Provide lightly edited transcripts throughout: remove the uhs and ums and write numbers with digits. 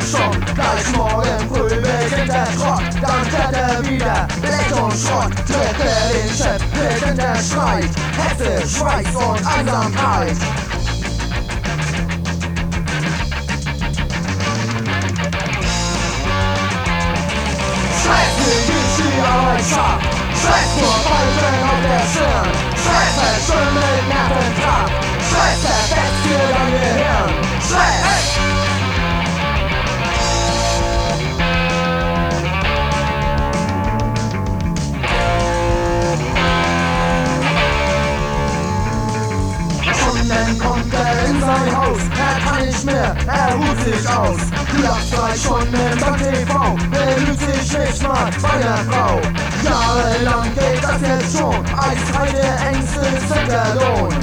schon. Gleich morgen früh beginnt der Trott, dann kehrt er wieder, Blech und Schrott. Tritt er den Chef, beginnt der Streit, Hetze, Schweiß und Einsamkeit. Stress für die Arbeit schafft, Stress nur Falten auf der Stirn, Stress verschwindet Nervenkraft, Stress perfekt für dein Gehirn, Stress! Stunden kommt er in sein Haus, er kann nicht mehr, er ruht sich aus. Nach 2 Stunden beim TV, belügt sich nicht mal bei der Frau. Jahrelang geht das jetzt schon, eiskalte Ängste sind der Lohn.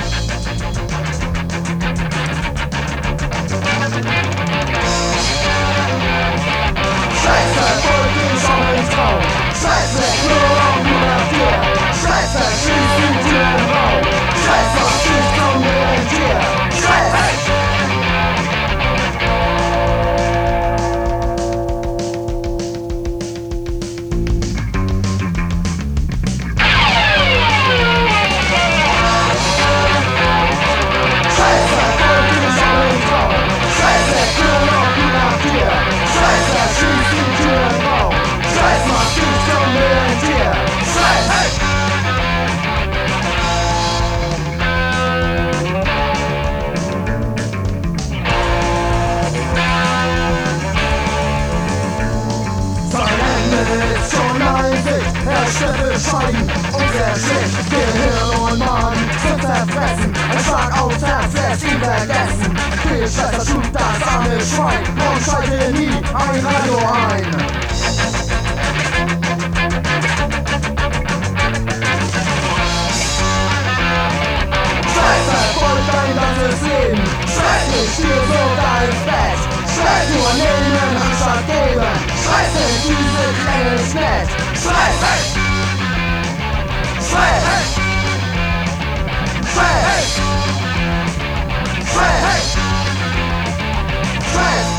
Stress verfolgt mich auch im Traum, Stress wird nur auf Nummer 4, Stress verschließt die Tür im Raum, Stress macht sich zum Rentier, Stress! Bescheiden und sehr schlecht, Gehirn und Mann sind zerfressen, ein Schlag aufs Herz lässt ihn vergessen. Viel Schwester schuf das arme Schwein und schalte nie ein Radio ein. Stress verfolgt dein ganzes Leben, Stress nicht viel sogar ins Bett, Stress nur nehmen anstatt geben, Stress in diese Klänge nicht nett, Stress! Stress! Stress! Stress! Stress!